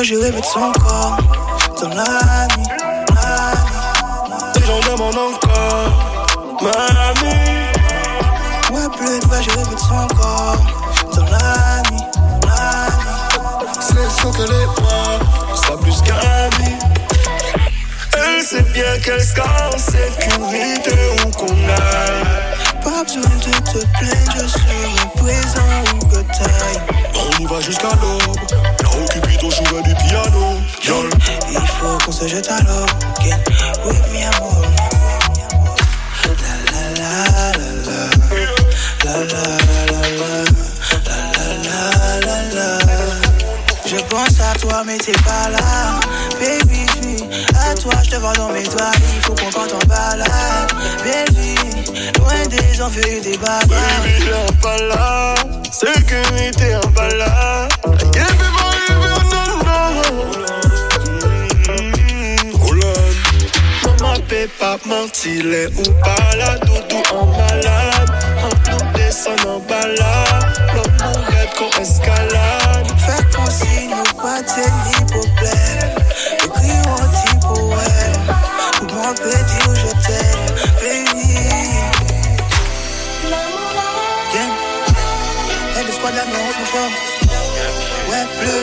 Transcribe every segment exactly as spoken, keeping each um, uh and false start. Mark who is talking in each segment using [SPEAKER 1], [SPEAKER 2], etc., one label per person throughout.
[SPEAKER 1] j'ai rêvé de son corps. Dans la nuit, la nuit.
[SPEAKER 2] Les gens demandent encore, mamie.
[SPEAKER 1] Ouais, plus de j'ai rêvé de son corps. Dans la nuit, la nuit.
[SPEAKER 2] C'est son qu'elle est pas, ça plus qu'ami. Elle sait bien qu'elle score en sécurité où qu'on aille.
[SPEAKER 1] Pas besoin de te plaindre, je serai présent où que t'ailles.
[SPEAKER 2] On y va jusqu'à l'aube, là où Cupido jouait du piano. Y'all.
[SPEAKER 1] Il faut qu'on se jette à l'eau, okay? With me amour. La la la la la la la la la la la. Je pense à toi mais t'es pas là. Baby, je vis à toi, je te vois dans mes doigts. Il faut qu'on parte en balade. Baby, loin des envieux et des bagarres.
[SPEAKER 2] Baby, t'es pas là. Sécurité en balade. Give me my even Maman peut pas mentir, les ou pas là, doudou en malade. Entre nous descend en balade, l'homme mourrait qu'on escalade.
[SPEAKER 1] Fait qu'on signe nos boîtes et ni problème. Écris un petit poème, pour moi peut dire je t'aime, baby. Yeah, hey, le squad là, mais on se forme. Ouais, bleu.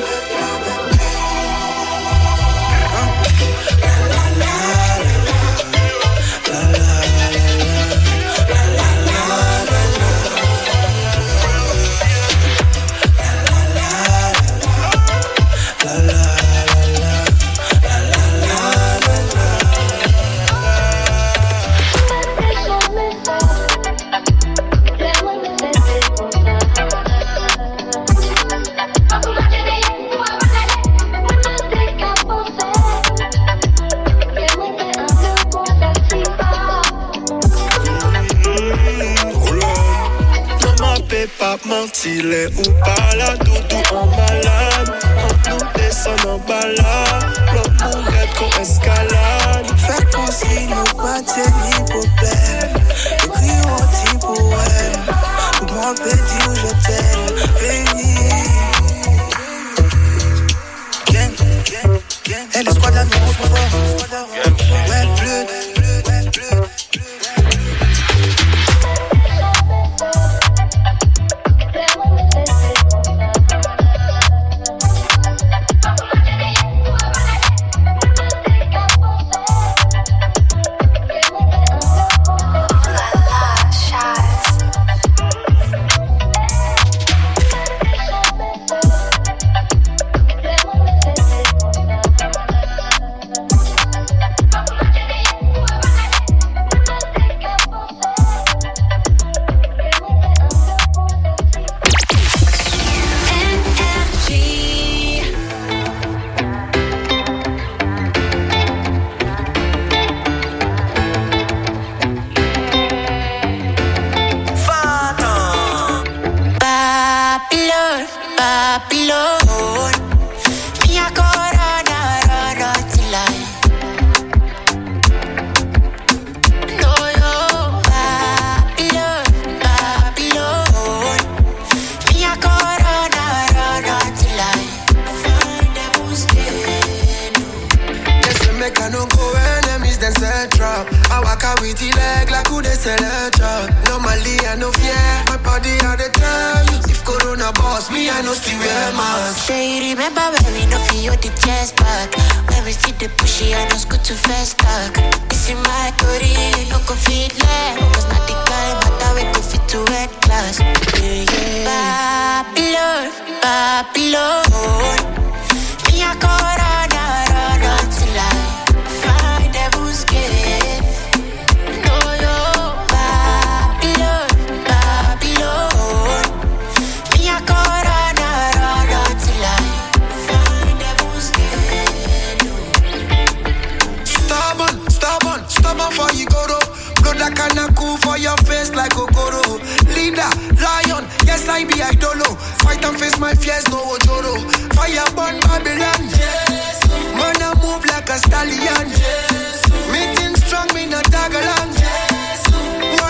[SPEAKER 2] Pas mentir, les ou pas là, doudou en malade. Entre nous descend en balade, l'homme mourrait qu'on escalade.
[SPEAKER 1] Fait qu'on signe nos boîtes et ni problème. Écris un petit poème, pour moi peut dire je t'aime, baby. Gang, gang, gang. Hey, le squad là, mais on se fort. Ouais, bleu, bleu, bleu, bleu.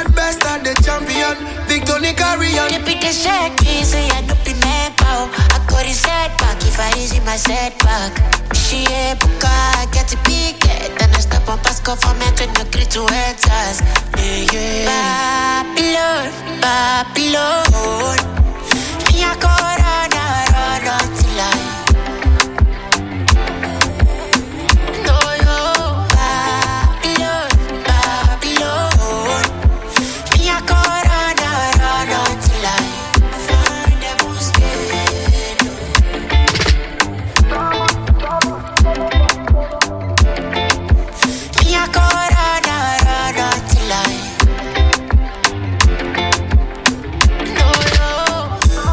[SPEAKER 3] Keep it the shaky, so you don't be mad, bow. I go to setback if I easy my setback. She a buka, get to pick it. Then I stop on pass government when you agree to enter. Yeah, yeah. Babylon, Babylon. Me a corona, run until I. No, yo. Babylon, Babylon. Me a corona, run until I. Find devil's gate. Me a corona, run until I. No, yo.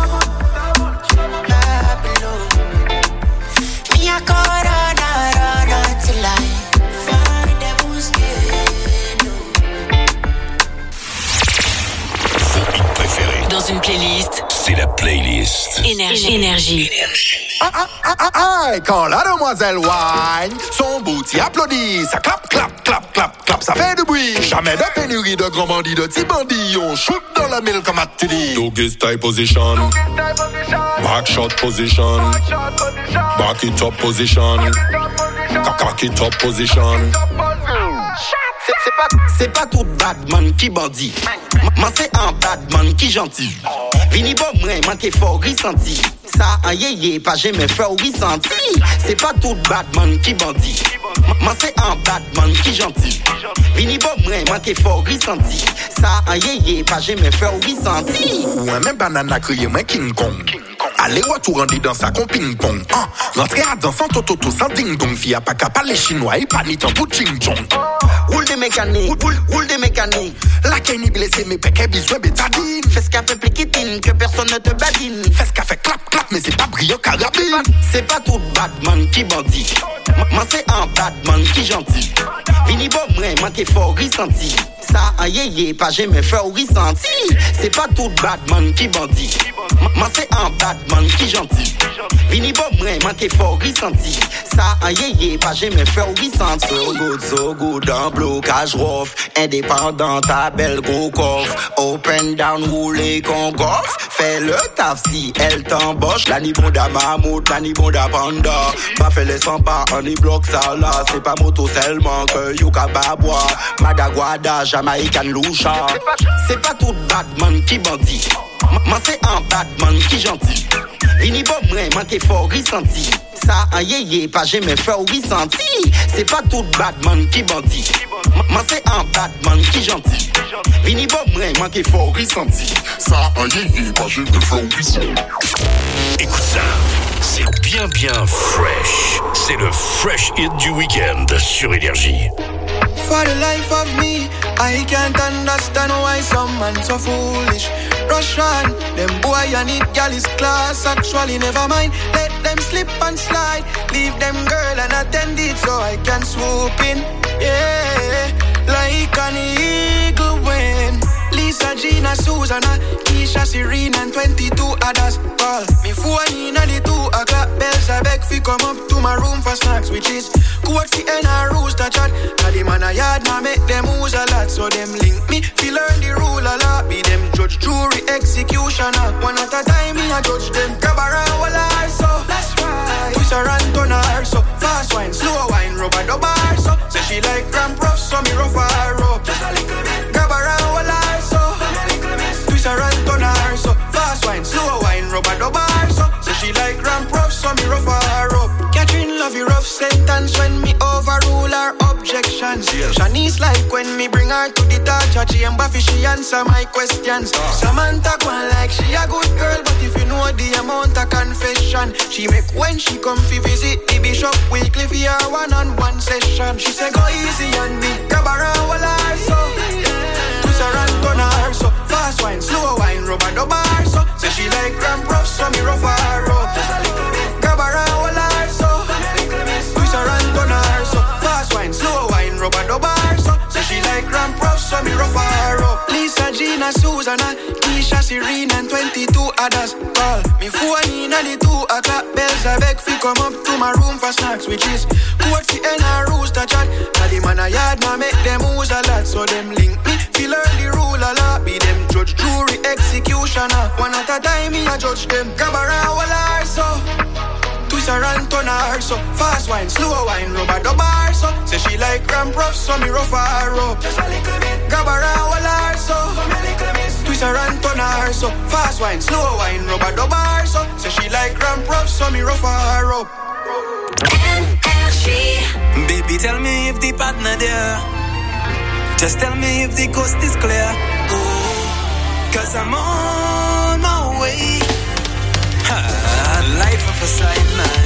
[SPEAKER 3] Babylon. Me a corona, run until I. Find devil's gate.
[SPEAKER 4] Vos hits préférés.
[SPEAKER 5] Dans une playlist
[SPEAKER 4] C'est la playlist.
[SPEAKER 5] Énergie. Énergie.
[SPEAKER 6] Ah, ah, ah, ah, ah, quand la demoiselle wine, son booty applaudit, ça clap, clap, clap, clap, clap, ça fait du bruit. Jamais de pénurie de grands bandits, de petits bandits, on shoot dans la mille comme tu dis.
[SPEAKER 2] Doggy style position, back shot position, back it up position, cock it up position.
[SPEAKER 7] C'est, c'est pas, c'est pas tout badman qui bandit. Moi c'est un badman qui gentil. Vini bon moi, man qui fort ressenti. Ça un yé pas jamais fait ressenti. C'est pas tout badman qui bandit. Moi c'est un badman qui gentil. Vini bon moi, man qui fort ressenti. Ça un yé pas jamais fait ressenti.
[SPEAKER 6] Ou un même banana crié moi King Kong. Allez retour rendu dans sa con ping pong. Ah, rentrer à danser sans toto sans ding dong. Fille a pas qu'à parler chinois et pas ni tant pour ching chong.
[SPEAKER 7] Roule des mécaniques, roule, roule des mécaniques.
[SPEAKER 6] La Kenny blessée mais péché besoin bétadine.
[SPEAKER 7] Fais ce qu'a fait pliquitine, que personne ne te badine.
[SPEAKER 6] Fais ce qu'a fait clap clap mais c'est pas brillant carabine.
[SPEAKER 7] C'est pas tout badman qui bandit. Moi c'est un badman qui gentil. Vini bon moi, moi qui fort ressenti. Ça un yé pas jamais fait ressenti. C'est pas tout badman qui bandit. Moi c'est un badman qui gentil. Vini bon moi, moi qui fort ressenti. Ça un yé pas jamais fait ressenti. So good, so good, un blocage rough. Indépendant, ta belle gros coffre. Open down, rouler qu'on goffre. Fais le taf si elle t'embauche. La ni bon da mammouth, la ni bon da panda. Pas fait les cent pas, on y bloque ça là. C'est pas moto seulement que Yuka Babwa. Madaguada, Jamaïcan Loucha. C'est pas tout badman qui bandit. Moi c'est un badman qui gentil. Vini bon moi, moi qui fort ressenti. Ça un yé pas jamais fait ressenti. C'est pas tout badman qui bandit. Moi c'est un badman qui gentil. Vini bon moi, moi qui fort ressenti.
[SPEAKER 6] Ça un yé pas jamais fait ressenti.
[SPEAKER 4] Écoute ça, c'est bien bien fresh. C'est le fresh hit du week-end sur Énergie.
[SPEAKER 1] For the life of me, I can't understand why some man so foolish. Rush on, them boy and it gal is class. Actually never mind, let them slip and slide. Leave them girl and attend it so I can swoop in. Yeah, like an eagle when Lisa, Gina, Susanna, Keisha, Serene and twenty-two others call me phone in at the two o'clock bells. I beg fi come up to my room for snacks, which is Coaxy and a rooster chat. Now the man a yard now make them use a lot. So them link me, fi learn the rule a lot. Be them judge, jury, executioner. One at a time me a judge them. Grab around while I so that's right. Twist her and turn her so fast wine, slow wine, rubber the bar so. Say she like ramp rough, so me rough her up. Just a little bit. Grab around while I so. Twist her and turn her so fast wine, slow wine, rubber the bar so. Say she like ramp rough, so me rough her up. Catherine love you rough sentence when me overrule her objections. Yeah. Shanice like when me bring her to the touch. She and Buffy she answer my questions. Uh. Samantha gone like she a good girl, but if you know the amount of confession she make when she come fi visit the bishop weekly for her one-on-one session. She say go easy on me, grab around while I so. Twist her and turn her so fast wine, slow wine, rubber the bar so. Say she like ramp rough, so me rough her up. Just a little bit. Grab around while I so. Twist her and turn her so fast wine, slow wine, rubber the bar so. Say she like ramp rough, so me rough her up. Lisa, Gina, Susanna, Keisha, Serene and twenty-two others call me phone in at the two o'clock bells. I beg fi come up to my room for snacks, which is Coaxy and a rooster chat. Now the man a yard now make them use a lot. So them link me, fi learn the rule a lot. Be them judge, jury, executioner. One at a time me a judge them. Grab around while I so.
[SPEAKER 8] her and turn her so. Fast wine, slow wine, rubber double her so. Say she like ramp rough, so me rough her up. Just a little bit. Grab her and hold her so. Come a little bit. Twist her and turn her so. Fast wine, slow wine, rubber double her so. Say she like ramp rough, so me rough her up.
[SPEAKER 9] Energy. Baby, tell me if the partner there. Just tell me if the coast is clear. Oh, cause I'm on my way. Ha, life of a side man.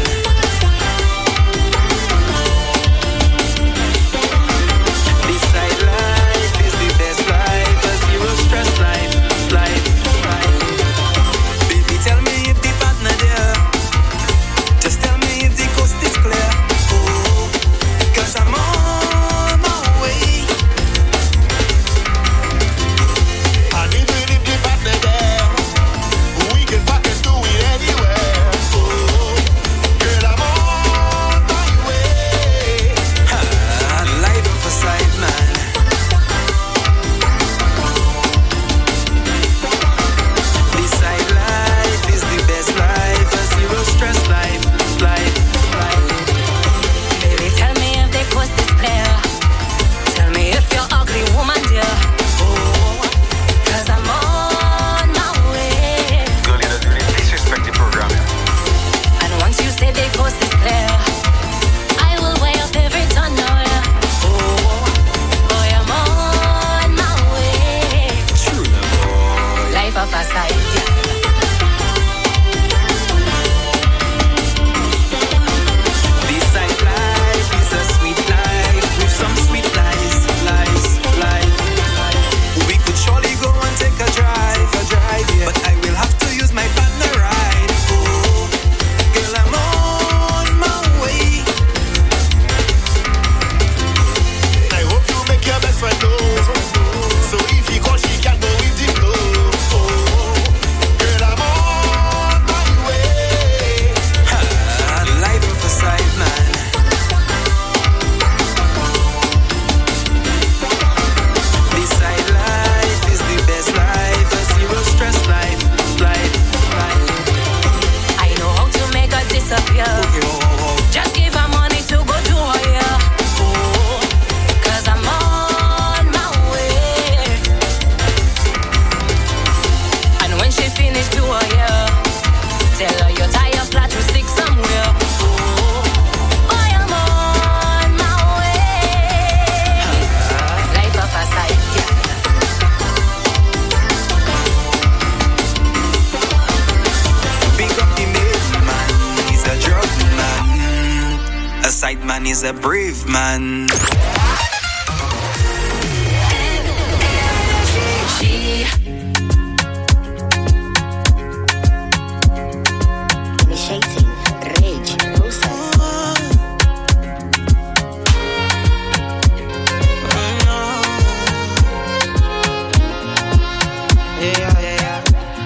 [SPEAKER 9] This side life is the best life. A zero stress life, life, life. Baby, tell me if the partner there. Just tell me if the coast is clear. Oh, cause I'm on my way.
[SPEAKER 6] And even if the partner there, we can pack and do it anywhere. Oh, girl, I'm on my way.
[SPEAKER 9] Ha, life of a side man. This side life is the best life. A zero stress life, life, life.
[SPEAKER 10] Baby, tell me if the coast is clear. Tell me if you're ugly woman, dear. Oh, cause I'm on my way.
[SPEAKER 11] Girl, you don't really disrespect the program.
[SPEAKER 10] And once you say the coast is clear, I will weigh up every tunnel. Oh, boy, I'm on my way.
[SPEAKER 9] True, boy.
[SPEAKER 10] Life of a side, yeah.
[SPEAKER 9] This side life is a sweet life with some sweet lies, lies, lies. We could surely go and take a drive, a drive, yeah. But I will have to use my partner ride. Oh, girl, I'm on my way.
[SPEAKER 6] I hope you make your best friend know. So if he calls, she can go with the flow. Oh, girl, I'm on my way.
[SPEAKER 9] Ha, life of a side man. This side life is the best life. A zero stress life, life, life.
[SPEAKER 10] I know how to make her disappear.
[SPEAKER 9] Okay, oh, oh, oh.
[SPEAKER 10] Just give her money to go to her, yeah. Oh, cause I'm on my way. And when she finish to her, yeah, tell her your tire flat, you stick somewhere. Oh, boy, I'm on my way. Life of a side, yeah.
[SPEAKER 9] Big up the main man, he's a drug man. A side man is a brave man.
[SPEAKER 10] She initiating rage process.
[SPEAKER 1] Yeah, yeah, yeah.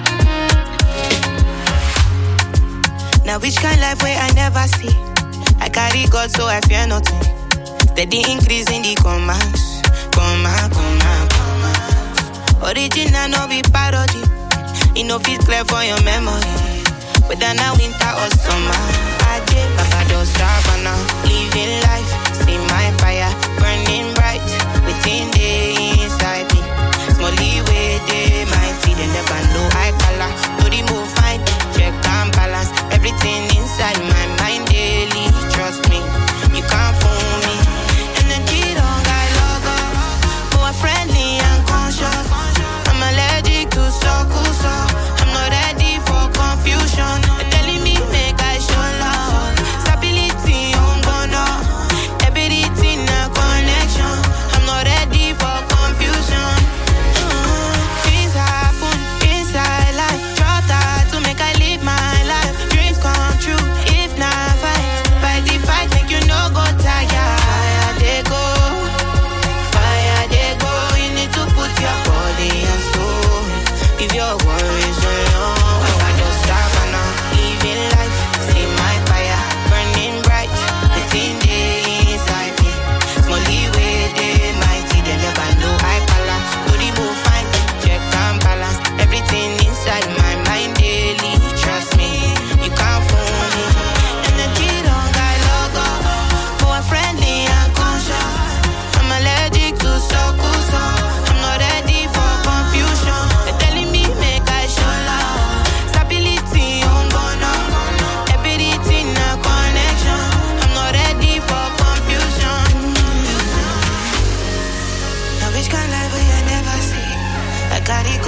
[SPEAKER 1] Now which kind life where I never see? I carry God so I fear nothing. Steady increase in the commas, comma, comma, comma. Original no be parody. It no fit clear for your memory. Whether now winter or summer, I did Papa just Savannah. Living life, see my fire burning bright within the inside me. Small leeway, they mighty, they never know I color. No remove fine, check and balance everything inside my mind daily. Trust me, you can't fool me. Energy don't got logo, more friendly and conscious. I'm allergic to circles, so I'm not ready for confusion. They're telling me make I show love, stability on gonna.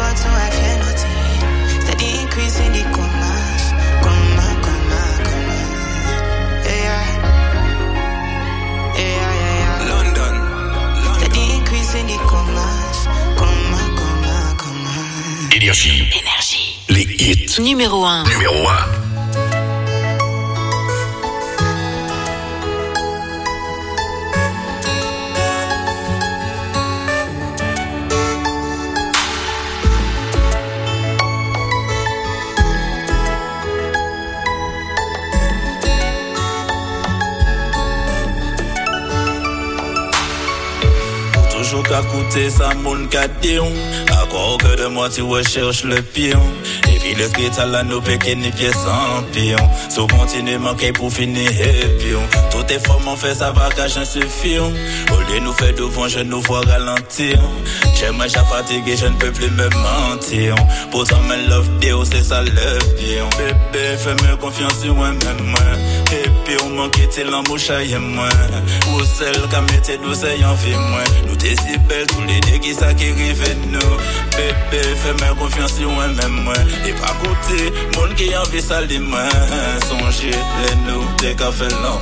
[SPEAKER 1] God, so I cannot eat. Steady increase in the commas, comma, comma, comma. Yeah, yeah, yeah, yeah.
[SPEAKER 9] London, London.
[SPEAKER 1] Steady increase in the commas, comma, comma, comma.
[SPEAKER 4] Énergie.
[SPEAKER 5] Énergie.
[SPEAKER 4] Les hits.
[SPEAKER 5] Numéro un.
[SPEAKER 4] Numéro un.
[SPEAKER 12] Toujours qu'à coûter ça, mon cadeau. À quoi que de moi tu recherches le pion. Et puis l'esprit à la nous péquer ni pièce en pion. Sous continue manquer pour finir et pion. Tout est fort, mon fait ça va cacher un suffion. Au lieu nous faire devant, je nous vois ralentir. J'aime j'ai fatigué, je ne peux plus me mentir. Pourtant, me love Dieu, c'est ça le pion. Bébé, fais-moi confiance sur moi-même. Et puis on manque tes l'embouchaille moi. Ou celle qui a mis douce en vie moi. Nous t'es si belle tous les deux qui ça qui rive nous. Bébé, fais-moi confiance sur moi-même moi. Et pas côté, monde qui en vie sali moi. Songez les nous, t'es qu'à faire l'amour.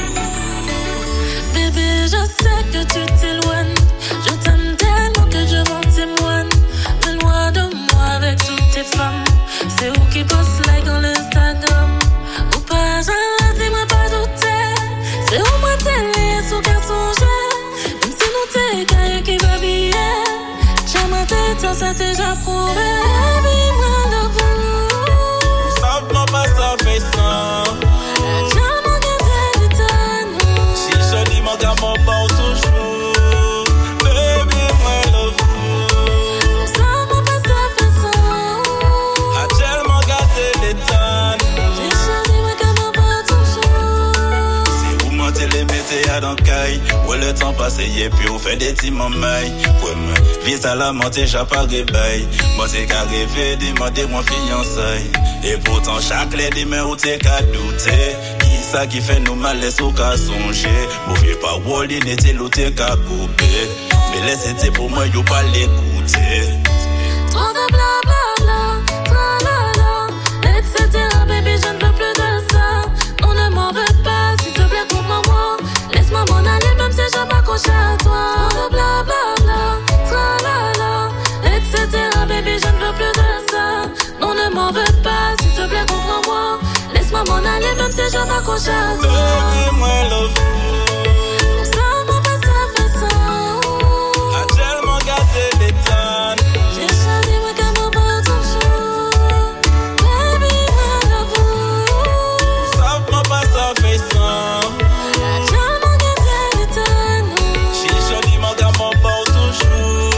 [SPEAKER 13] Bébé, je sais que tu t'éloignes. Je t'aime tellement que je m'en témoigne. T'es loin de moi avec toutes tes femmes. C'est où qui bosse like dans l'Instagram. Ou pas, j'en dis-moi pas douter. C'est où moi télé, sous qu'à songer. Même si nous t'es caillé qui va biller. J'ai ma tête, ça t'est déjà prouvé. Baby, moi de vous.
[SPEAKER 12] Savent-moi pas ça fait ça.
[SPEAKER 13] Jamais gardé du temps.
[SPEAKER 12] Si je dis mon gars, mon bon toujours. Baby, moi love you.
[SPEAKER 13] Savent-moi pas ça fait ça.
[SPEAKER 12] A tellement gardé les temps.
[SPEAKER 13] J'ai choisi mon gars, mon bon toujours.
[SPEAKER 12] Si vous mentez les mettez à dans caille. Ouais le temps passé et puis vous faites des petits mamailles. Ouais moi, vise à la montée, j'ai pas réveil. Moi c'est qu'à rêver, demander mon fiançailles. Et pourtant chaque lady mais où t'es qu'à douter. Qui ça qui fait nous mal, laisse au qu'à songer. Mauvais pas Wally, n'était l'autre qu'à couper. Mais laissez pour moi, y'o pas l'écouter.
[SPEAKER 13] Trop de blablabla, tralala, et cetera. Baby, je ne veux plus de ça. On ne m'en veut pas, s'il te plaît, comprends-moi. Laisse-moi m'en aller, même si je m'accroche à toi. Trop de blablabla, tralala, et cetera. Baby, je ne veux plus de ça. On ne m'en veut pas, s'il te plaît, comprends-moi. Laisse-moi m'en aller, même si je m'accroche à toi.
[SPEAKER 12] Baby, moi love you.
[SPEAKER 13] Ça m'a pas ça fait ça.
[SPEAKER 12] A tellement gardé les temps.
[SPEAKER 13] J'ai choisi moi comme un bon toujours. Baby, moi love you.
[SPEAKER 12] Savent-moi pas ça fait ça.
[SPEAKER 13] Jamais gardé les temps.
[SPEAKER 12] Si je dis mon gars, mon bon toujours.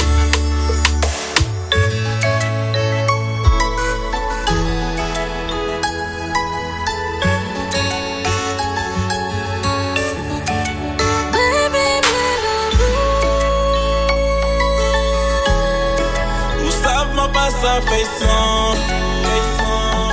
[SPEAKER 12] Ça fait son, fait son.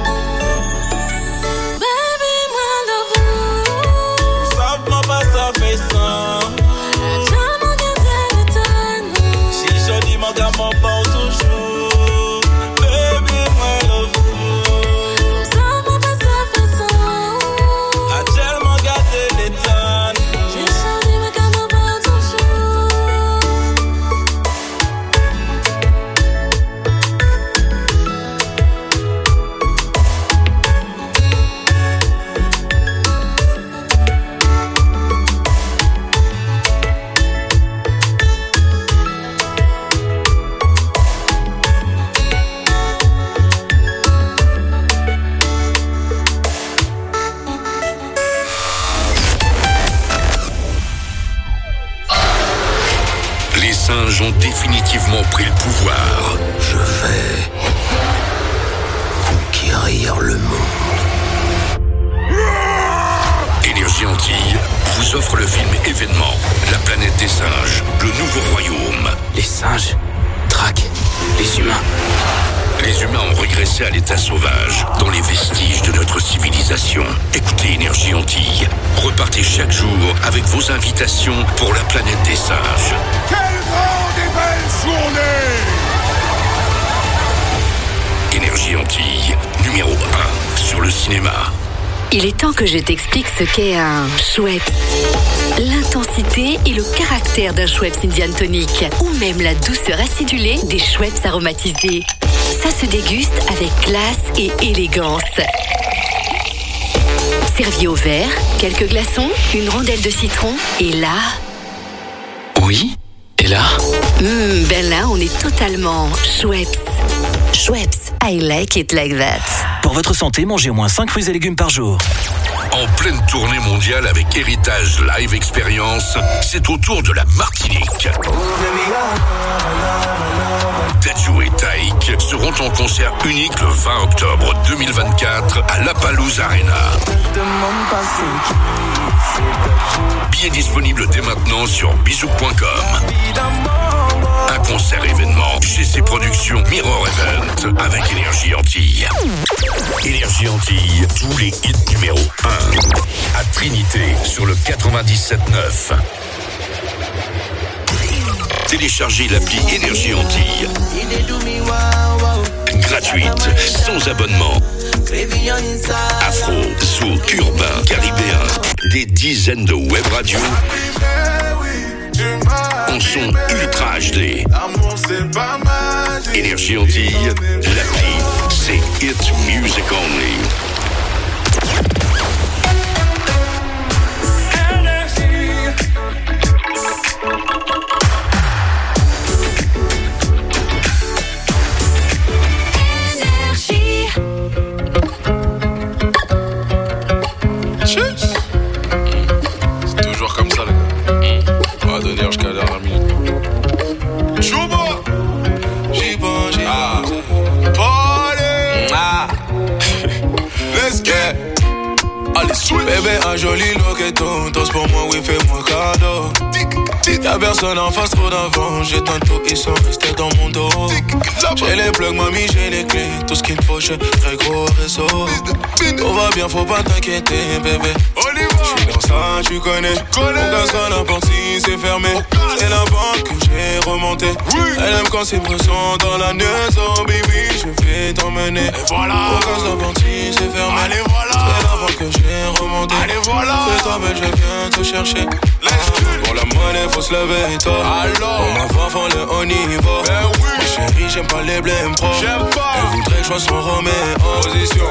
[SPEAKER 13] Baby, moi love you.
[SPEAKER 12] Savent-moi pas ça fait son.
[SPEAKER 13] Jamais gardé les temps.
[SPEAKER 12] Si je dis mon gars, mon bon toujours. Baby, moi love you.
[SPEAKER 13] Savent-moi pas ça fait son.
[SPEAKER 12] A tellement gardé les temps.
[SPEAKER 13] J'ai choisi moi comme un bon toujours.
[SPEAKER 4] Les singes ont définitivement pris le pouvoir.
[SPEAKER 14] Je vais conquérir le monde.
[SPEAKER 4] Énergie Antilles vous offre le film événement La planète des singes, le nouveau royaume.
[SPEAKER 14] Les singes traquent les humains.
[SPEAKER 4] Les humains ont régressé à l'état sauvage, dans les vestiges de notre civilisation. Écoutez Énergie Antilles. Repartez chaque jour avec vos invitations pour la planète des singes.
[SPEAKER 6] Quelle grande et belle journée!
[SPEAKER 4] Énergie Antilles, numéro un sur le cinéma.
[SPEAKER 5] Il est temps que je t'explique ce qu'est un Schweppes. L'intensité et le caractère d'un Schweppes Indian Tonic, ou même la douceur acidulée des Schweppes aromatisés. Ça se déguste avec classe et élégance. Servi au verre, quelques glaçons, une rondelle de citron, et là...
[SPEAKER 14] Oui, et là
[SPEAKER 5] Mmh, ben là, on est totalement Schweppes. Schweppes, I like it like that.
[SPEAKER 15] Pour votre santé, mangez au moins cinq fruits et légumes par jour.
[SPEAKER 4] En pleine tournée mondiale avec Héritage Live Experience, c'est au tour de la Martinique. Dadju et Taïk seront en concert unique le vingt octobre deux mille vingt-quatre à La Palouse Arena. Billets disponibles dès maintenant sur bisou point com. Un concert événement G C Productions Mirror Event avec Énergie Antilles. Énergie Antilles, tous les hits numéro un. À Trinité sur le quatre-vingt-dix-sept neuf. Téléchargez l'appli Énergie Antilles. Gratuite, sans abonnement. Afro, zouk, urbain, caribéen. Des dizaines de web radios. En son ultra H D. Énergie Antilles, l'appli, c'est Hit Music Only.
[SPEAKER 16] Bébé, un joli loqueton, tous pour moi, oui, fais-moi cadeau. Y'a personne en face, trop d'avant. J'ai tantôt, ils sont restés dans mon dos. J'ai les plugs, mamie, j'ai les clés. Tout ce qu'il me faut, j'ai très gros réseau. Tout va bien, faut pas t'inquiéter, bébé. J'suis dans ça, tu connais. On casse pas la porte si c'est fermé. C'est la banque que j'ai remontée. Elle aime quand c'est pressant dans la maison, baby. Je vais t'emmener. On casse la porte si c'est fermé. Allez, voilà. C'est la banque que j'ai remontée. Allez, voilà. Fais-toi belle, je viens te chercher. Pour la monnaie, faut se lever tôt. Pour ma femme, le haut niveau. Ben oui. Ma chérie, j'aime pas les blèmes pro. J'aime pas. Elle voudrait que je sois son Roméo. Position.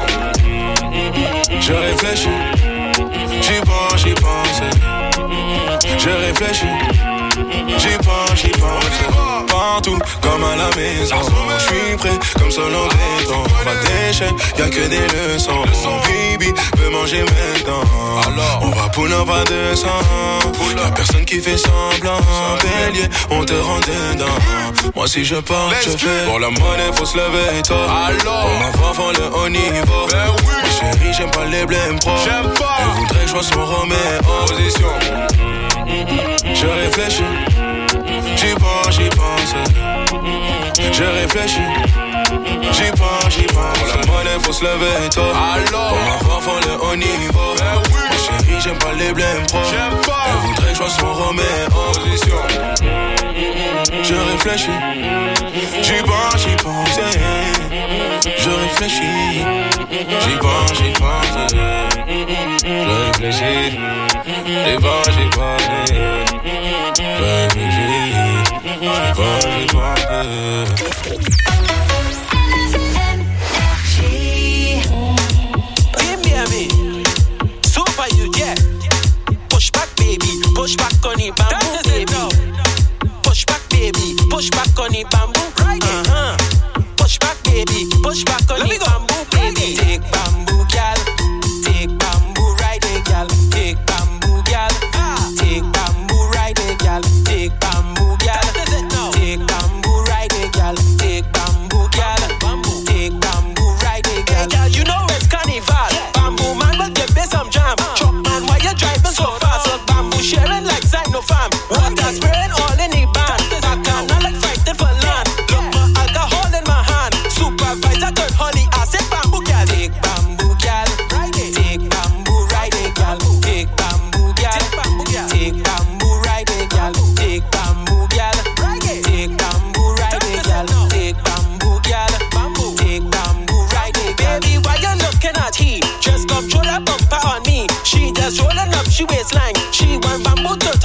[SPEAKER 16] Je réfléchis. J'y pense, j'y pense. Je réfléchis. J'y pense, j'y pense. Partout, comme à la maison. J'suis prêt, comme seul en béton. Pas d'échec, y'a que des leçons. Son baby veut manger maintenant. Alors, on va pull up à deux cents. Y'a personne qui fait semblant. Bélier, on te rend dedans. Moi si je pars, je fais. Pour la monnaie, faut se lever tôt. Alors, pour ma femme, le haut niveau. Ben oui. Ma chérie, j'aime pas les blèmes pro. J'aime pas. Elle voudrait que je sois son Roméo. Position. Je réfléchis. J'y pense, j'y pense. Je réfléchis. J'y pense, j'y pense. Pour la monnaie, faut se lever tôt. Alors, pour ma femme, le haut niveau. Ben oui. Ma chérie, j'aime pas les blèmes pro. J'aime pas. Elle voudrait que je sois son Roméo. Position. Je réfléchis. J'y pense, j'y pense. Je réfléchis. J'y pense, j'y pense. Je réfléchis. J'y pense, j'y pense. Je réfléchis. J'y pense, j'y pense.
[SPEAKER 17] Super you, yeah. Push back, baby. Push back on the bamboo, baby. Push back, baby. Push back on the bamboo. Uh-huh. Push back, baby. Push back on the bamboo, baby. Take bamboo, gal. Take bamboo, ride it, gal. Take bamboo, gal. Take bamboo, ride it, gal. Take bamboo, gal. Take bamboo, ride it, gal. Take bamboo, gal. Take bamboo, ride it, gal. Hey, gal, you know it's carnival. Bamboo man will give me some jam. Truck man, why you driving so fast? Look, bamboo sharing like Zino fam. Water spraying all in the band. Back down, not like fighting for land. Look, my alcohol in my hand. Supervisor turn honey, I said bamboo gal. Take bamboo gal, take bamboo ride it gal. Take bamboo gal, take bamboo ride it gal. Take bamboo gal, take bamboo ride it gal. Take bamboo gal, take bamboo.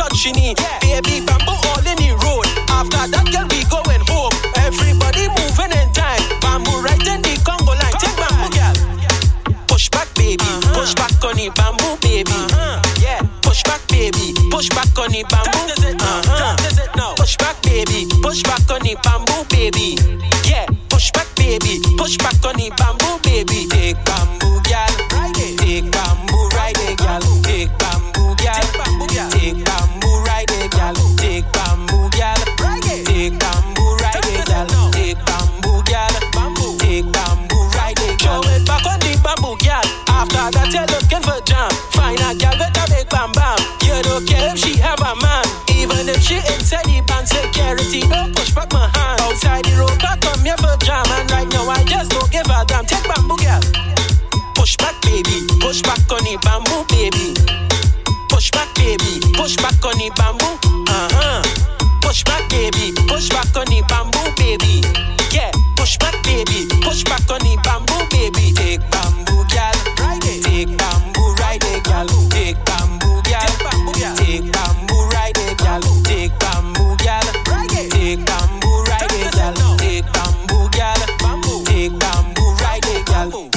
[SPEAKER 17] she need. Baby bamboo all in the road. After that, girl, we going home. Everybody moving in time. Bamboo right in the Congo line. Take bamboo, girl. Push back, baby. Uh-huh. Push back on the bamboo, baby. Uh-huh. Yeah. Push back, baby. Push back on the bamboo. That is it now. Uh-huh. That is it now. Push back, baby. Push back on the bamboo, baby. Yeah. Push back, baby. Push back on the bamboo, baby. Take bamboo, girl. Take bamboo, ride it, girl. Take bamboo, girl. Take bamboo, ride it, girl. Take bamboo, girl. Take bamboo, ride it, girl. Take bamboo, girl. Take bamboo, ride it, girl. Show it back on the bamboo, girl. After that, you're looking for jam. Find a girl with a big bam bam. You don't care if she have a man, even if she inside the band security. Don't push back my hand. Outside the road, I come here for jam, and right now I just don't give a damn. Take bamboo, girl. Push back, baby. Push back on the bamboo, baby. Push back, baby. Push back on the bamboo. Uh huh. Push back, baby. Push back on the bamboo, baby. Yeah. Push back, baby. Push back on the bamboo, baby. Take bamboo, girl. Take bamboo, ride it, girl. Take bamboo, girl. Take bamboo, ride it, girl. Take bamboo, girl. Take bamboo, ride it, girl. Take bamboo, girl. Take bamboo, ride it, girl.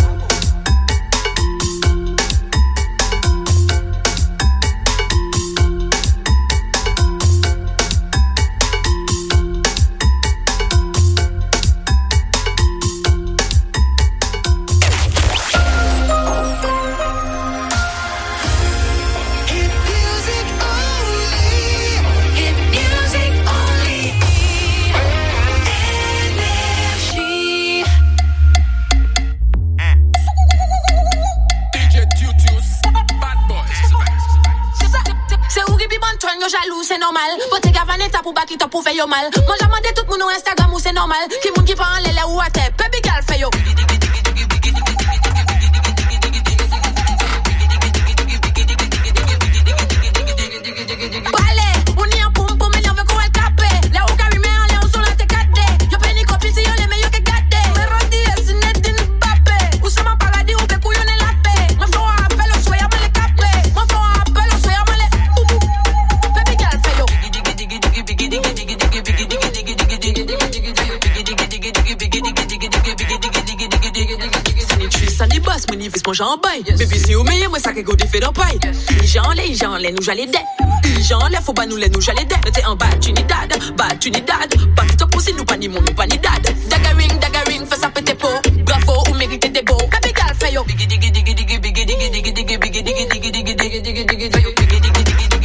[SPEAKER 13] Jaloux, c'est normal. Pote gavaneta pour baki top pour faire yo mal. Moi j'ai demandé tout le monde Instagram où c'est normal. Qui moun qui prend les ou à terre. Baby girl fait yo. Balé, on y a poum poum, mais on veut qu'on elle tape. Là où carry mais en l'air, on sont là t'es gâté. Yo penny copine si yo les meilleurs que gâté. Mais rodi c'est net d'une papé. Ou ça m'a paradis ou bécou y'en est la paix. Moi faut un appel au soya, moi les capé. Moi faut un appel au soya, moi les. Ça n'est pas ce money fait mon en bail. Baby si ou meilleur moi ça que go fait dans paille. J'en les j'en les nous j'allais dé. J'en les faut pas nous les nous j'allais dé. T'es en bas Trinidad, bas Trinidad. Pas qui top aussi nous pas ni mon nous pas ni dad. Daggering daggering fait ça péter pot. Bravo ou mérite des beaux. Baby girl fait yo. Biggie diggy diggy diggy biggie diggy diggy diggy biggie diggy diggy diggy diggy diggy diggy diggy diggy.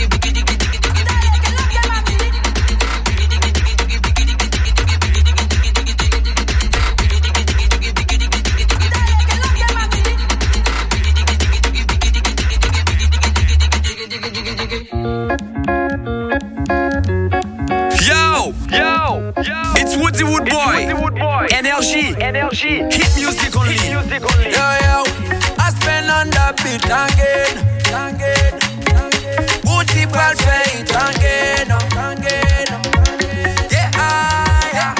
[SPEAKER 18] Yo, yo, yo, it's Woody Wood Boy. Energy, energy, hit music only. Yo, yo, I spend on the beat again, again. Woody Boy fait again, again. Yeah, yeah.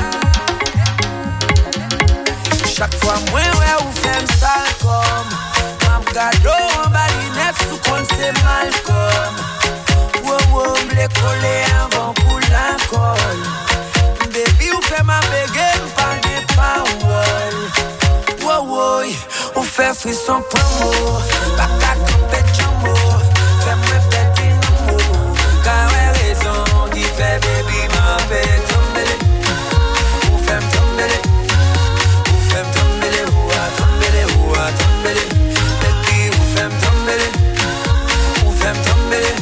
[SPEAKER 18] Chaque fois moi ouais ou femme sale comme. Mam gado en bali neuf sous compte c'est mal comme. Wow, wow, m'le collé avant pour la colle. Baby, ou fait ma béguée, m'pas des paroles. Wow, wow, ou fait frisson pour moi. Pas qu'à camper de jambo. Fais-moi péter l'amour. Car ouais, raison qui fait baby, ma bête tomber. Ou fait m'tomber. Ou fait m'tomber. Ou à tomber. Ou à tomber. Baby, ou fait m'tomber. Ou fait m'tomber.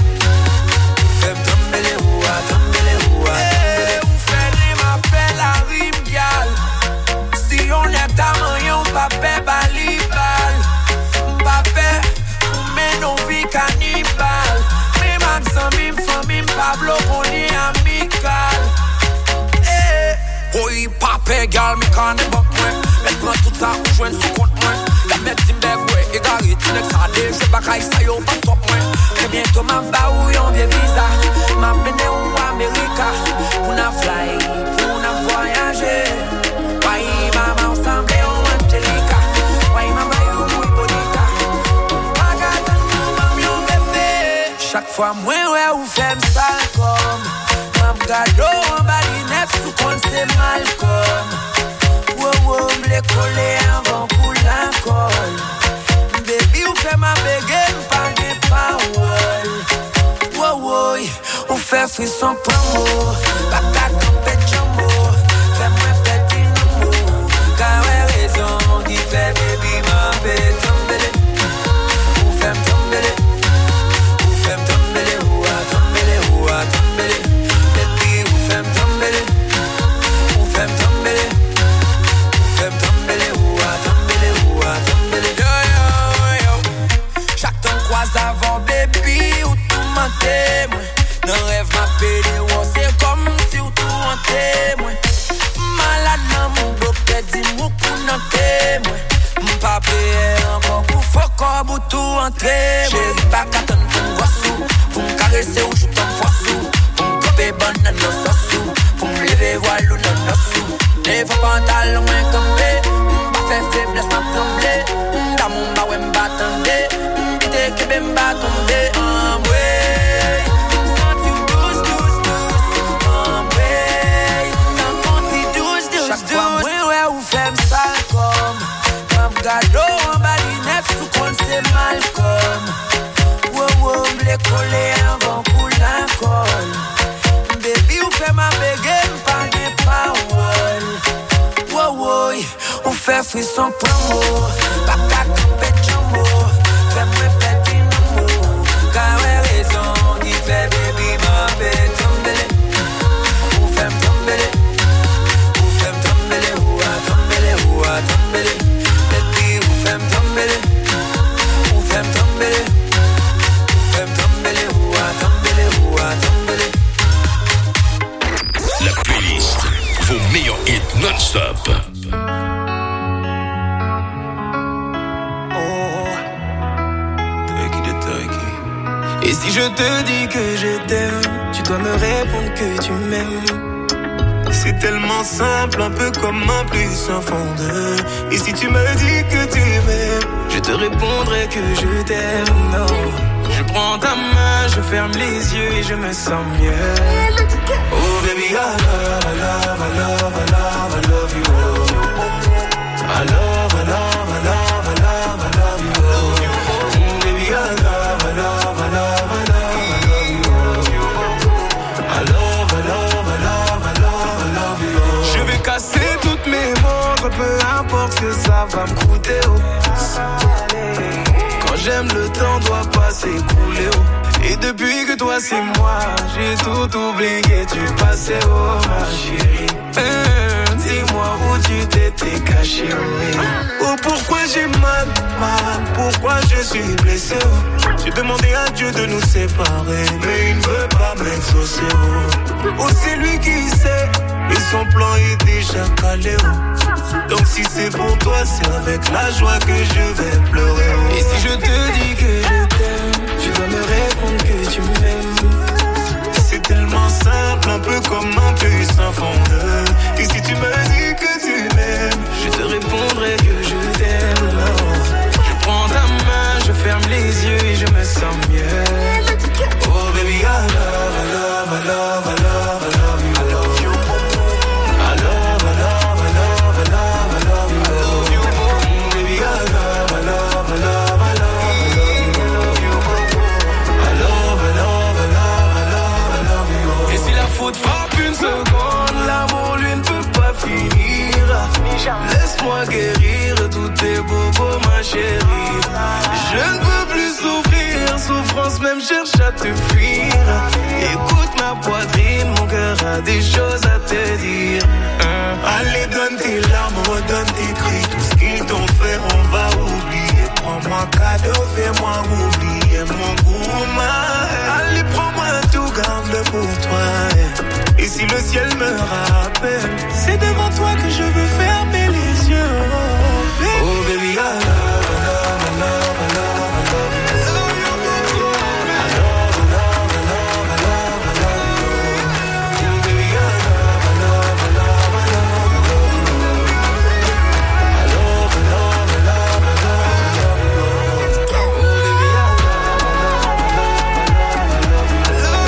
[SPEAKER 18] M'pape balibal, m'pape ou menon vi cannibal. Me mak zami m'fami m'pablo koni amical. Eh, oui pape gal me kan de bok mwen. Elle prend tout ça ou jouen sous compte mwen. La met timbek ouais, égaré tinek sa de. Je bakay sa yo pas top mwen. Très bientôt m'a ba ou yon vie visa. M'a bene ou Amerika. Pour na fly, pour na voyager. Why mama ensemble on Angelica. Why mama you muy bonita. Chaque fois moi ouais ouais ou femme sale comme Mam gado en bas du neuf sous compte c'est Malcolm. Wow wow m'le collé avant pour l'alcool. Baby ou fait ma bégaye pas des paroles. Wow wow ou fait frisson promo. Pas qu'à camper jumbo. Fais-moi péter l'amour. Car ouais raison qui fait baby ma bête tomber. Ou fait tomber. Ou fait tomber. Ou a tomber. Ou a tomber. Baby ou fait tomber. Ou fait tomber. Ou fait tomber. Ou a tomber. Ou a tomber. Yo yo yo. Chaque temps croise avant baby ou tout m'en témoin. Dans rêve ma pédé ou c'est comme si ou tout en témoin. Malade dans mon bloc, dis-moi pour n'en témoin. M'pas payer encore pour faut qu'on bout tout entrer. J'ai pas qu'à t'en pour m'gossou. Pour m'caresser ou j'suis ton fossou. Pour m'couper banane dans saussou. Pour m'lever voile ou non nossou. Ne faut pas un talon moins campé. M'pas faire faiblesse m'a tremblé. Dans mon bas ouais m'pas tendé. M'bité qui ben m'pas tomber. En way. M'senti ou douce douce douce. En way. Dans mon petit douce douce douce. Chaque fois moi ouais ou femme sale comme Mam gado en bas du neuf sous compte c'est Malcolm. Wow wow m'le collé avant pour l'alcool. Baby ou fait ma bégaye pas des paroles. Wow wow ou fait frisson promo. Pas qu'à camper jumbo. Fais-moi péter l'amour. Car ouais raison qui fait baby ma bête tomber. Ou fait tomber. Ou fait tomber. Ou a tomber. Ou a tomber. Baby ou fait tomber. Ou fait tomber. Ou fait tomber. Ou a tomber. Ou a tomber.
[SPEAKER 4] La playlist, vos meilleurs hits non-stop.
[SPEAKER 9] Et si je te dis que je t'aime, tu dois me répondre que tu m'aimes.
[SPEAKER 2] C'est tellement simple, un peu comme un plus un fond de. Et si tu me dis que tu m'aimes,
[SPEAKER 9] je te répondrai que je t'aime, non. Je prends ta main, je ferme les yeux et je me sens mieux.
[SPEAKER 2] Oh baby, I love, I love, I love, I love, I love you. I love, I love, I love, I love, I love you. Mm, baby, I love, I love, I love, I love, I love you. I love, I love, I love, I love, I love you.
[SPEAKER 9] Je vais casser toutes mes montres, peu importe ce que ça va me coûter. Oh. Quand j'aime, le temps doit pas s'écouler. Oh. Et depuis que toi c'est moi, j'ai tout oublié du passé. Oh ma chérie, euh, dis-moi où tu t'étais caché. Oui.
[SPEAKER 2] Oh pourquoi j'ai mal, mal, pourquoi je suis blessé. Oh. J'ai demandé à Dieu de nous séparer, mais il ne veut pas m'exaucer. Oh, oh c'est lui qui sait, et son plan est déjà calé. Oh. Donc si c'est pour toi, c'est avec la joie que je vais pleurer. Oh.
[SPEAKER 9] Et si je te dis que je t'aime, tu dois me répondre que tu m'aimes.
[SPEAKER 2] C'est tellement simple, un peu comme un plus un fondeur. Et si tu me dis que tu m'aimes,
[SPEAKER 9] je te répondrai que je t'aime. Je prends ta main, je ferme les yeux et je me sens mieux.
[SPEAKER 2] Oh baby, I love, I love, I love, I love, I love you. I love you. I love, I love, I love, I love, I love you. I love you. Mm, baby, I love, I love, I love, I love, I love you. I love, I love, I love, I love, I love you.
[SPEAKER 9] Et si la faute frappe une seconde, l'amour lui ne peut pas finir. Laisse-moi guérir tous tes bobos, ma chérie. Je ne peux plus souffrir, souffrance même cherche à te fuir. Écoute ma poitrine, mon cœur a des choses à te dire.
[SPEAKER 2] Hein? Allez, donne tes larmes, redonne tes cris. Tout ce qu'ils t'ont fait, on va oublier. Prends-moi cadeau, fais-moi oublier mon gourmand. Allez, prends-moi tout, garde-le pour toi. Et si le ciel me rappelle, c'est devant toi que je veux fermer les yeux. Oh baby, oh, baby I love, I love, I love, I love, I love you.
[SPEAKER 9] I love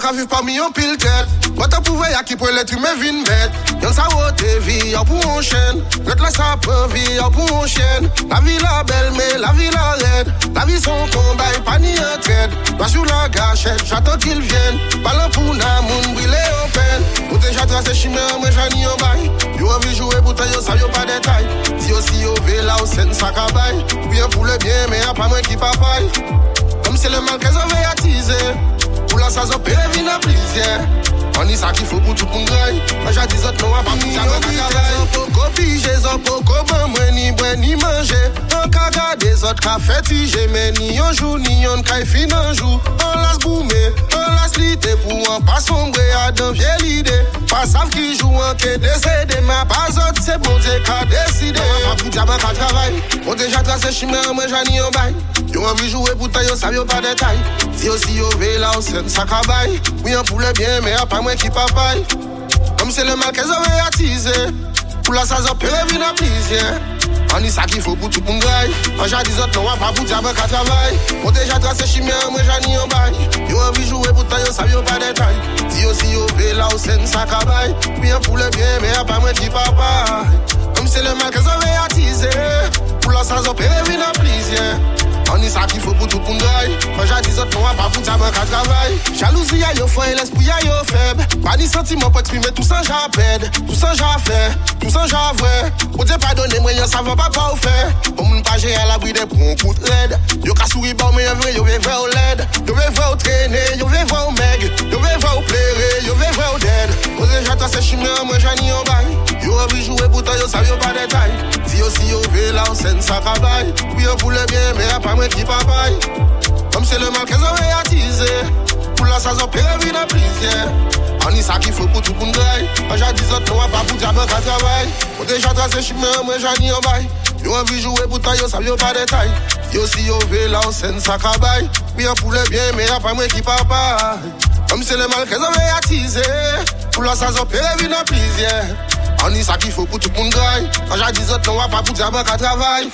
[SPEAKER 19] qu'à vivre parmi un pile tête. Quand t'as pouvoir y'a qui peut l'être humain vine bête. Y'en sa haute vie, y'a pour un chêne. L'autre là sa preuve vie, y'a pour un chêne. La vie la belle mais la vie la raide. La vie son combat et pas ni un trade. Pas sur la gâchette, j'attends qu'il vienne. Parle pour na moun brûlé en peine. Pour te j'attends ces chimères, moi j'en ai un bail. Yo envie jouer pour toi, yo ça yo pas détail. Si yo si yo ve là, ou c'est une sac à bail. Bien pour le bien, mais y'a pas moi qui papaye. Comme c'est le mal qu'elles ont veillé attiser. Pour la saison, père vient à plaisir. On y ça qu'il faut pour tout le monde. Moi j'ai dit autres, non, à pas mis. J'ai un poco pigé, un poco bon, moi ni boire ni manger. Un caca des autres qu'a fétigé. Mais ni un jour, ni un caille fin un jour. On laisse boumer, on laisse l'idée. Pour un pas sombrer à d'un vieille idée. Pas savent qui joue un qui est décédé. Mais pas autres, c'est bon Dieu qui a décidé. Pas pour diamant qu'à travail. On déjà tracé chimère, moi j'en ai un bail. Yo envie jouer pour toi, yo ça yo pas détail. Si aussi yo ve là, c'est un sac à bail. Oui, un pour le bien, mais y'a pas moi qui papaye. Comme c'est le mal qu'elles avaient attisé. Pour la saison, père vient à plaisir. On y ça qu'il faut pour tout le monde. Moi j'ai dit autres, non, pas pour diable qu'à travail. On déjà tracé chimère, moi j'en ai un bail. Yo envie jouer pour toi, yo ça yo pas détail. Si aussi yo ve là, c'est un sac à bail. Oui, un pour le bien, mais y'a pas moi qui papaye. Comme c'est le mal qu'elles avaient attisé. Pour la saison, père vient à plaisir. On y ça qu'il faut pour tout le monde. Moi j'ai dit autres, non, pas pour diable qu'à travail. Jalousie y'a yo fort et l'esprit y'a yo faible. Pas ni sentiment pour exprimer tout ça j'appelle. Tout ça j'affaire, tout ça j'avrais. Pour te pardonner, moi y'a ça va pas pas au faire. On moun pas gérer à l'abri des pour un coup de raide. Yo ka souri bon mais y'a vrai, yo ve vrai au l'aide. Yo ve vrai au traîner, yo ve vrai au meg. Yo ve vrai au plaire, yo ve vrai au dead. Ose j'attends ces chimères, moi j'en ai un bail. Yo envie jouer pour toi, yo ça yo pas détail. Si yo si yo ve là, c'est une sac à bail. Oui yo pour le bien, mais y'a pas moi qui papaye. Comme c'est le mal qu'elles avaient attisé. Pour la saison, père vient à plaisir. On y ça qu'il faut pour tout le monde. Moi j'ai dit autres, non, pas pour diable qu'à travail. On déjà tracé chimère, moi j'en ai un bail. Yo envie jouer pour toi, yo ça yo pas détail. Yo si yo ve là, c'est une sac à bail. Oui y'a pour le bien, mais y'a pas moi qui papaye. Comme c'est le mal qu'elles avaient attisé. Pour la saison, père vient à plaisir. On y ça qu'il faut pour tout le monde. Moi j'ai dit autres, non, pas pour diable qu'à travail.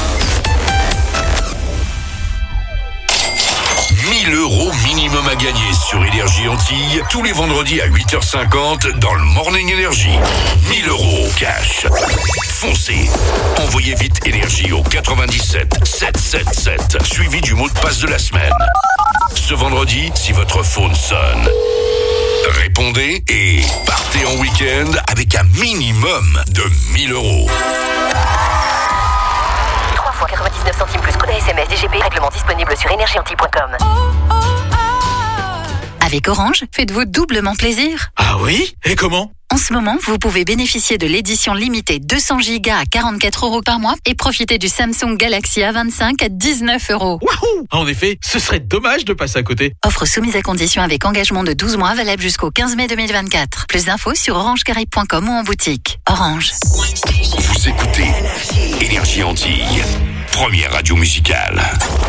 [SPEAKER 4] mille euros minimum à gagner sur Énergie Antilles tous les vendredis à huit heures cinquante dans le Morning Energy. mille euros cash. Foncez. Envoyez vite Énergie au quatre-vingt-dix-sept sept cent soixante-dix-sept suivi du mot de passe de la semaine. Ce vendredi, si votre phone sonne, répondez et partez en week-end avec un minimum de mille euros.
[SPEAKER 5] trois fois quatre-vingt-dix-neuf centimes plus code S M S D G P, règlement disponible sur énergie antilles point com. Avec Orange, faites-vous doublement plaisir.
[SPEAKER 15] Ah oui? Et comment?
[SPEAKER 5] En ce moment, vous pouvez bénéficier de l'édition limitée deux cents gigas à quarante-quatre euros par mois et profiter du Samsung Galaxy A vingt-cinq à dix-neuf euros.
[SPEAKER 15] Wouhou! En effet, ce serait dommage de passer à côté.
[SPEAKER 5] Offre soumise à condition avec engagement de douze mois valable jusqu'au quinze mai deux mille vingt-quatre. Plus d'infos sur orange caraïbes point com ou en boutique. Orange.
[SPEAKER 4] Vous écoutez Énergie Antilles, première radio musicale.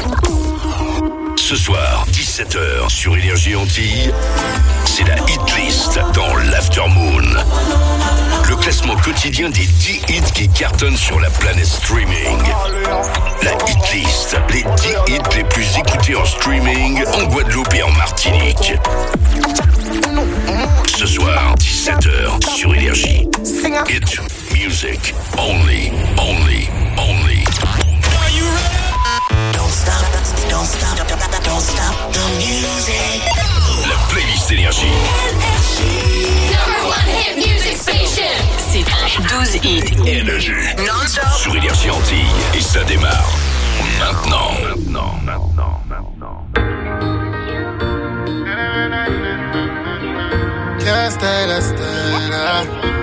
[SPEAKER 4] Ce soir, dix-sept heures sur Énergie Antilles, c'est la hit list dans l'Aftermoon. Le classement quotidien des dix hits qui cartonnent sur la planète streaming. La hit list, les dix hits les plus écoutés en streaming en Guadeloupe et en Martinique. Ce soir, dix-sept heures sur Énergie. Hit music only, only, only.
[SPEAKER 1] Don't stop, don't stop, don't stop the music.
[SPEAKER 4] La playlist Énergie.
[SPEAKER 10] Number one hit music station.
[SPEAKER 5] C'est douze hits.
[SPEAKER 4] Énergie. Sur Énergie Antilles. Et ça démarre maintenant. Maintenant, maintenant, maintenant.
[SPEAKER 19] Can't stay, let's stay, nah.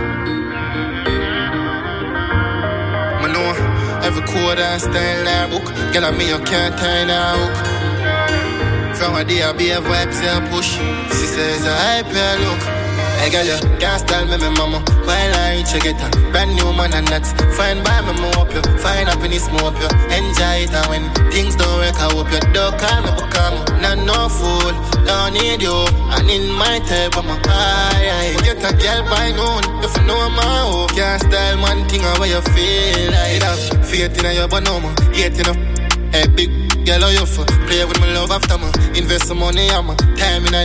[SPEAKER 19] Every quarter I stay in that book. Girl, I mean you can't turn that hook. From a day I be a vibe, say I push. She says I hype your look. Hey girl, you can't tell me, me mama. While I reach you get a brand new man and that's fine by me, more up you. Find happiness, more up you. Enjoy it and when things don't work, I hope you don't call me, but come on. Not no fool, don't need you. And in my type, I'm a high. Get a girl by noon, if you know my hope. Can't style one thing or where you feel like that. Faith in you, but no more, hate in you. Hey big girl, how you for? Play with my love after me. Invest some money, I'm a time in you.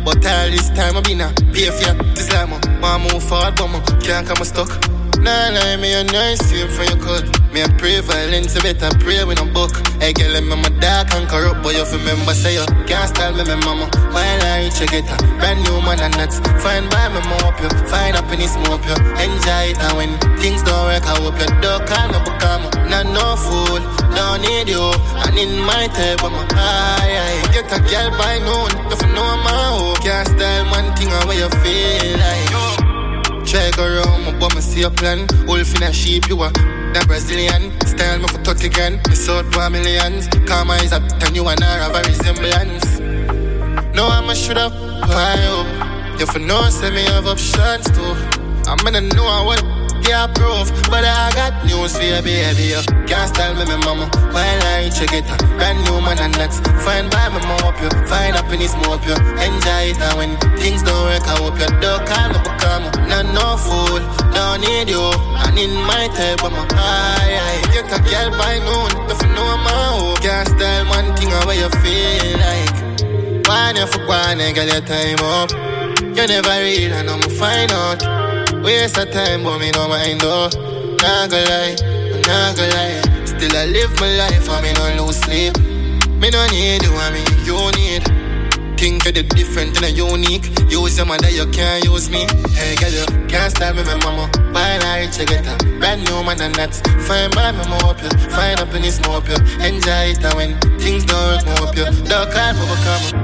[SPEAKER 19] But all this time I been a pay for ya. This like me, want move forward, but me can't come stuck. Nah, nah, me a nice same for your cut. Me a pray violence, you better pray with a book. Hey, girl, I'm my dark and corrupt, but you remember say you can't style me, my mama. While I reach you get a brand new man and that's fine by me, more up you. Find happiness, more up you. Enjoy it, and when things don't work, I hope you don't call me, become not no fool. Don't need you, and in my type, I'm a high. Get a girl by noon, if you know my hope. Can't style one thing on where you feel like. Try go around, my bum, I see a plan. Wolf in a sheep, you are that Brazilian. Style me for thirty grand, me sold for millions. Karma is up, and you and I have a resemblance. No, I'm a shoot up, why oh? If you know, say me have options too. I'm gonna know I would get proof, but I got news for you, baby. You can't style me, my mama. While I reach you get a brand new man and that's fine by me, more up you. Find happiness, more up you. Enjoy it, and when things don't work, I hope you don't call me, become not no fool. Don't need you, and in my type, I'm a high. Get a girl by noon, if you know my hope. Can't style one thing on where you feel like. Why you for one, girl, your time up. You never read, and I'm find out. Waste of time, but me no mind though. Nah go lie, nah go lie. Still I live my life, and me no lose sleep. Me no need you, I mean you need. Think of the different and a unique. Use your mother, you can't use me. Hey girl, you can't style me, my mama. Why not reach you get a brand new man and that's fine by me, more up you. Find happiness, more up you. Enjoy it, and when things don't work, more up you. Don't call me, become.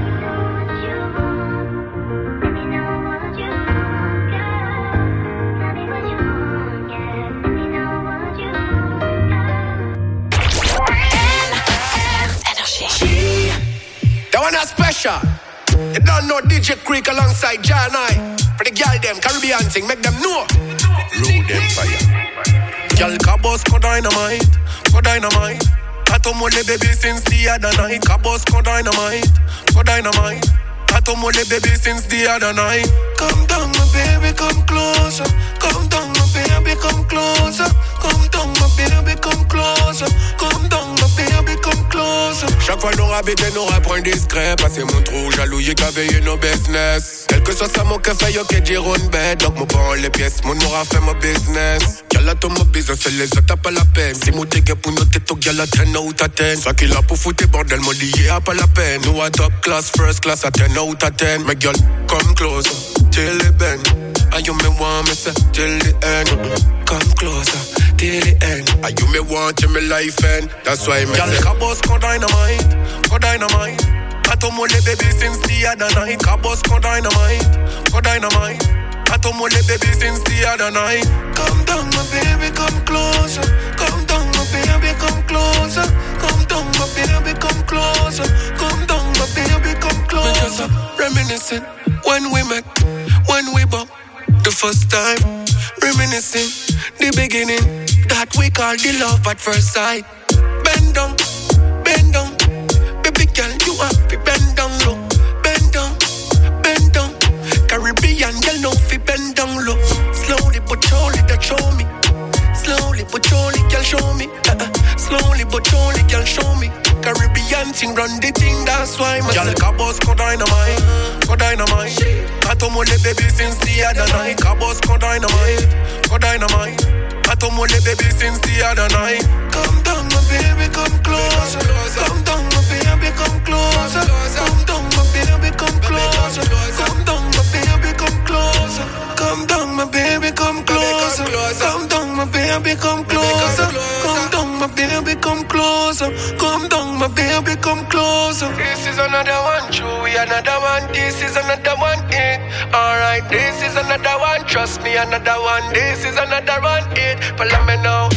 [SPEAKER 20] That one is special. You don't know D J Creek alongside John I. For the girl them Caribbean thing, make them know. Rude Empire. Girl Cabos go dynamite, go dynamite. Atomole baby since the other night. Cabos go dynamite, go dynamite. Atomole baby since the other night. Come down my baby, come closer. Come down my baby, come closer. Come down my baby, come closer. Come down my baby, come closer. Chaque fois l'on habite nous apprend discret. Parce que mon trou jaloux y'a qu'à veiller nos business. Quel que soit ça mon que fait y'a qu'à dire une bête. Donc mon prend les pièces, mon aura fait mon business. Y'a ton mon business, c'est les autres t'as pas la peine. Si mon t'es pour nous t'es tout y'a la traîne out à ten. Ça qu'il a pour foutre bordel mon lié a pas la peine. Nous à top class, first class à ten out à ten. My girl, come closer, till the bend. And you me want me say till the end. Come closer, till the end. And you me want till me life end. That's why me say Cabos go dynamite, go dynamite. Atomole baby since the other night. Cabos go dynamite, go dynamite. Atomole baby since the other night. Come down my baby, come closer. Come down my baby, come closer. Come down my baby, come closer. Come down my baby, come closer. Reminiscing when we met, when we bumped the first time. Reminiscing the beginning that we called the love at first sight. Bend down, bend down, baby girl, you happy? Bend down low, bend down, bend down. Caribbean girl, no fi bend down low. Slowly but surely, that show me. Slowly but surely, girl, show me. Uh-uh. Slowly but surely, girl, show me. Caribbean thing, run the thing, that's why my girl Cabos go dynamite, go dynamite. Atomole baby since the other night. Cabos go dynamite, go dynamite. Atomole baby since the other night. Come down my baby, come closer. Come down my baby, come closer. Come down my baby, come closer. Come down my baby, come closer. Come down my baby, come closer. Come down my baby, come closer. Come down my baby, come closer. Come down my baby, come closer. This is another one, true, another one. This is another one, it. Alright, this is another one. Trust me, another one. This is another one, it. Follow me now.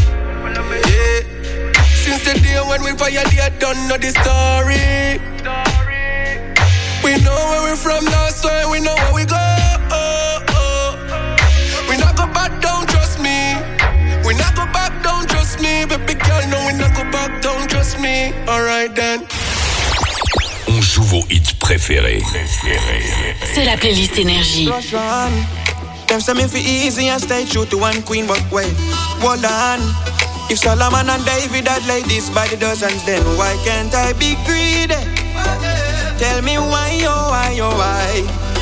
[SPEAKER 20] Yeah. Since the day when we fire, they don't know the story. We know where we're from, that's why we know where we go. Oh, oh. We not go back down, trust me. We not go back down, trust me. Baby girl, no, we not go back down, trust me. Alright then.
[SPEAKER 4] On joue vos hits préférés.
[SPEAKER 5] C'est la playlist Énergie.
[SPEAKER 8] Them say me feel easy and stay true to one queen, but wait, hold on. If Solomon and David had like this by the dozens, then why can't I be greedy? Tell me why, oh why, oh why?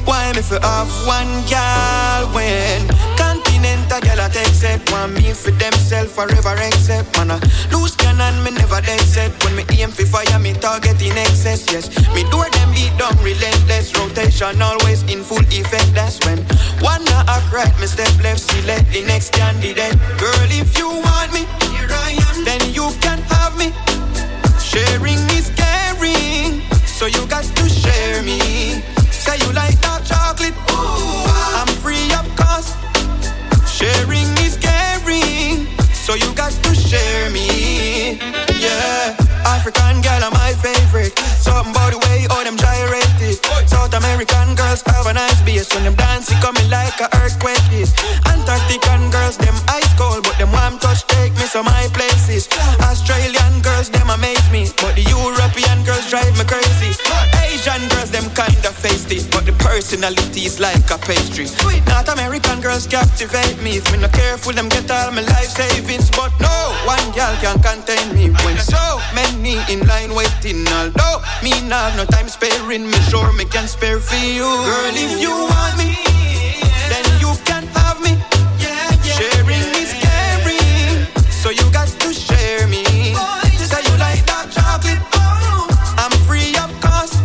[SPEAKER 8] Why me for off one girl when Continental girl I take set. Want me for themself forever except. Man a loose cannon me never dead set. When me aim for fire me target in excess. Yes, me door them beat down relentless. Rotation always in full effect. That's when one not act right me step left. Select the next candidate. Girl if you want me, here I am. Then you can have me. Sharing is caring, so you got to share me. Say you like dark chocolate, ooh, I'm free of cost. Sharing is caring, so you got to share me. Yeah, African girl are my favorite. Something about the way all them gyrated. South American girls have a nice bass. When them dancing coming like a earthquake hit. Antarctican girls, them ice cold, but them warm touch take me to my places. Australian girls, them amaze me, but the European girls drive me crazy. Asian girls, them kinda feisty, but the personality is like a pastry. North American girls captivate me. If me not careful, them get all my life savings. But no, one girl can contain me. When so many in line waiting, although me not have no time sparing, me sure me can spare for you. Girl, if you want me, then you can have me. Sharing is caring, so you got to share me. Say you like dark chocolate, I'm free of cost.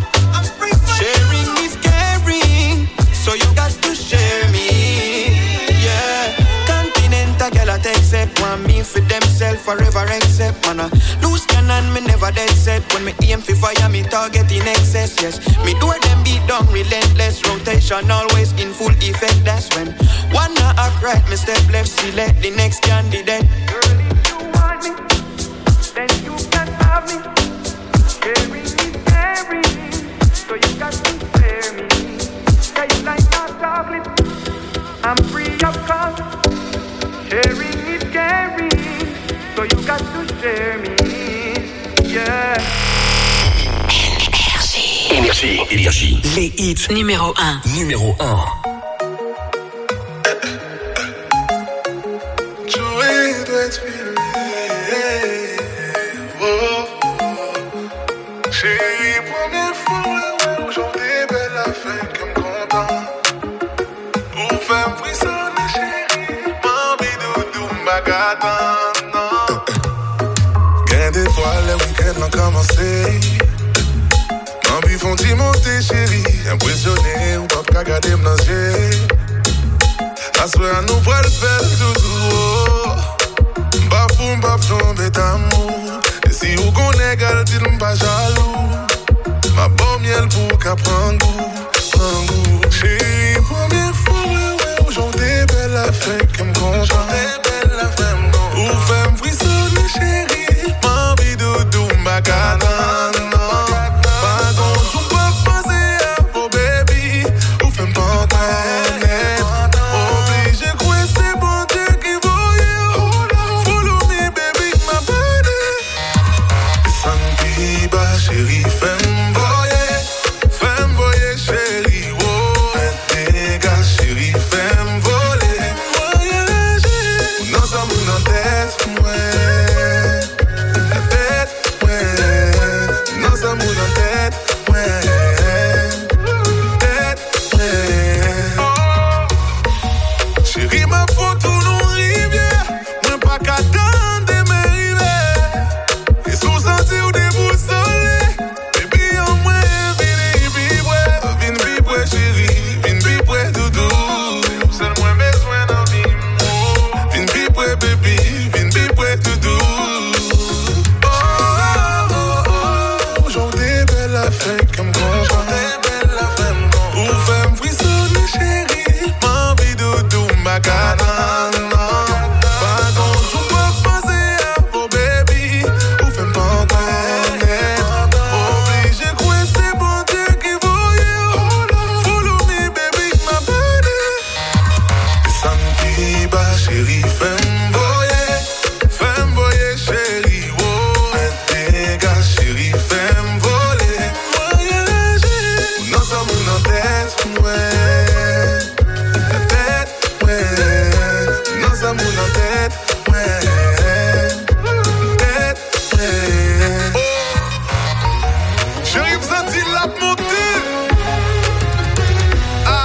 [SPEAKER 8] Sharing is caring, so you got to share me. Yeah, Continental girl I take set. Want me for themself forever except. Man a loose cannon me never dead set. When me aim for fire me target in excess. Yes, me door them beat down relentless. Rotation always in full effect. That's when one not act right me step left. Select the next candidate. Girl if you want me, then you can have me. Sharing is caring, so you got to share me. Say you like dark chocolate, I'm free of cost. Sharing is caring, so you got to share me. Yeah.
[SPEAKER 4] Énergie. Énergie.
[SPEAKER 5] Les hits numéro un.
[SPEAKER 4] Numéro un.
[SPEAKER 16] Joey doit être filé. Oh. Chérie, première fois, aujourd'hui, belle affaire qui me content. Ou femme frissonne, chérie, mamie doudou, ma gâte, non. Gain des fois, le week-end a commencé. Mamie font-ils monter, chérie, impressionné, ou pas qu'à garder m'nager. La soirée, nous pourrons le faire doudou. Bafou, m'baf tomber d'amour. Et si vous connaissez, gardez-nous pas jaloux. Ma bonne miel pour qu'à prendre goût, prendre goût. Chérie, première fois, ouais, ouais, aujourd'hui, belle affaire qui me content. Belle affaire, ou femme frissonne, chérie, ma vie doudou, ma canane. Pas grand-chose, pas passer à vos baby, ou femme pantanette. Obligé, quoi, c'est bon Dieu qui voyait. Follow me, baby, ma body. Santi, ba, chérie, femme voyez, femme voyez, chérie, oh. Faites des gars, chérie, femme voler. Voyager, nous sommes dans tête, ouais. La tête, ouais. Nous sommes dans tête, ouais. Tête, ouais. Chérie, ma photo nous rivière. Moi, pas qu'à attendre mes rivières. Et sous sentir ou déboussolé. Baby, en moi, vine vibrer. Vine vibrer, chérie. Vine vibrer, doudou. C'est le moins besoin d'en vivre. Vine vibrer, baby. Vine vibrer, doudou. Oh, oh, oh, oh. Aujourd'hui, belle affaire qui me content. Belle affaire me content. Ou femme frissonne, chérie. Ma vie, doudou, ma canane. Pas grand-chose, pas passer à vos baby. Ou femme pantanette. Obligé, quoi, c'est bon Dieu qui voyait. Follow me, baby, ma body. Santi, ba, chérie, femme voyez. Femme voyez, chérie, oh. Faites des gars, chérie, femme voler. Voyager, nous sommes dans tête, ouais. La tête, ouais. Nous sommes dans tête, ouais. Tête, ouais. Oh. Chérie, vous sentez la montée.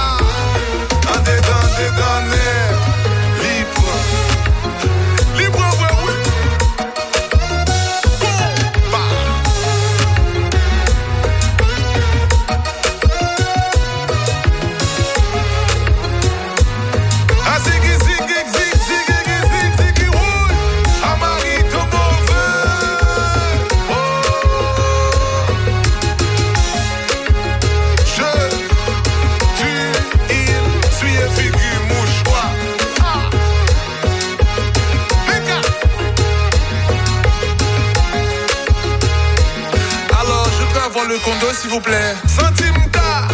[SPEAKER 16] condo s'il vous plaît. Centimta.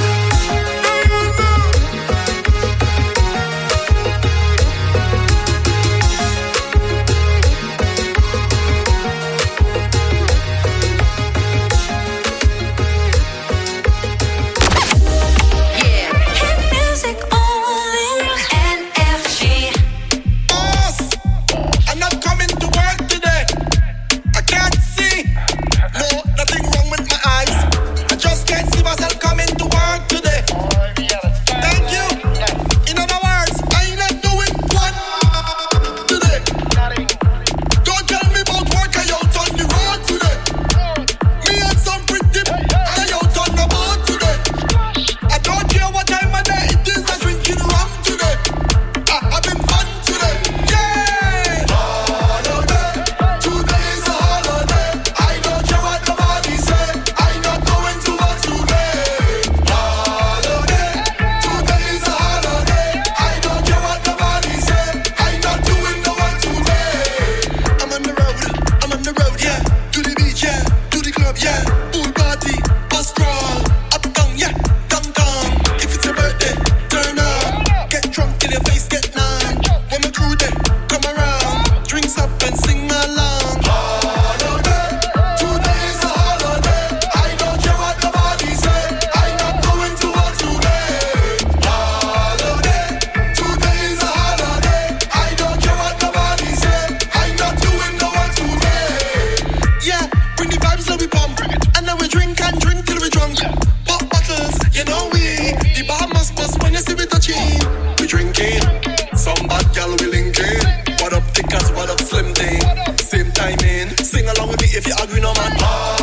[SPEAKER 2] Same timing, sing along with me if you agree, no man.